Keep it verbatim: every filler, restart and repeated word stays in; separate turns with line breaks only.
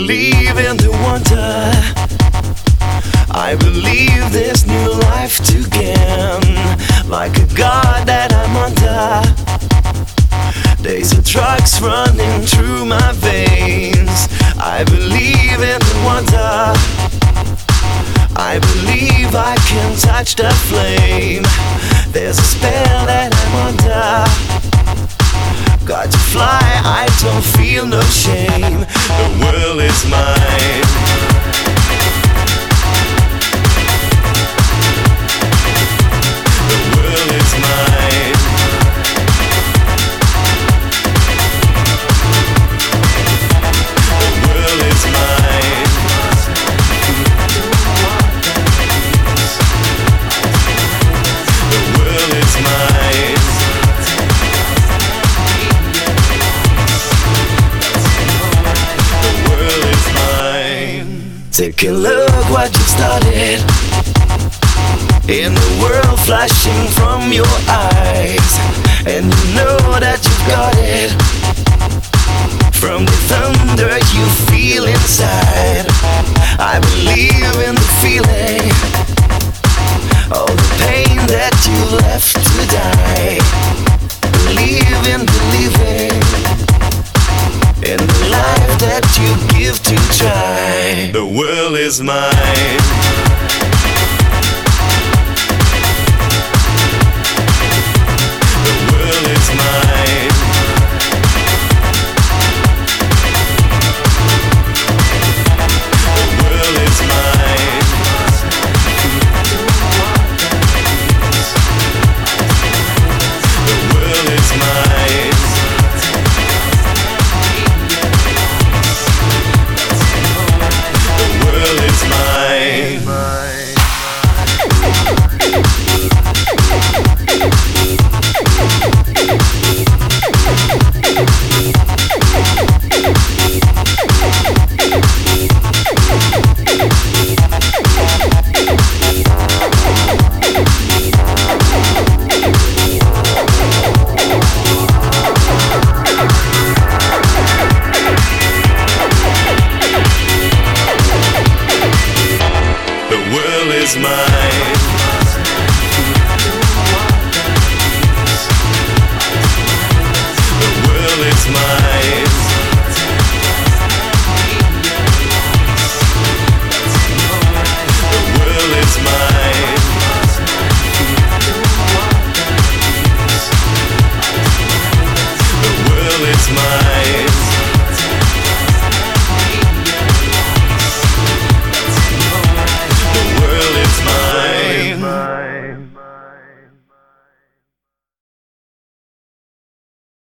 believe in the wonder. I believe there's new life to gain. Like a god that I'm under. There's a drugs running through my veins. I believe in the wonder. I believe I can touch the flame. There's a spell that I'm under. Got to fly, I don't feel no shame. The world is mine. The world is mine. The world is mine. The world is mine. The world is mine. Take a look what you started. In the world flashing from your eyes, and you know that you've got it. From the thunder you feel inside, I believe in the feeling. All the pain that you left to die. Believe in believing in the life that you give to try. The world is mine. The world is mine. The world is mine. The world is mine. The world is mine. The world is mine. The world is mine.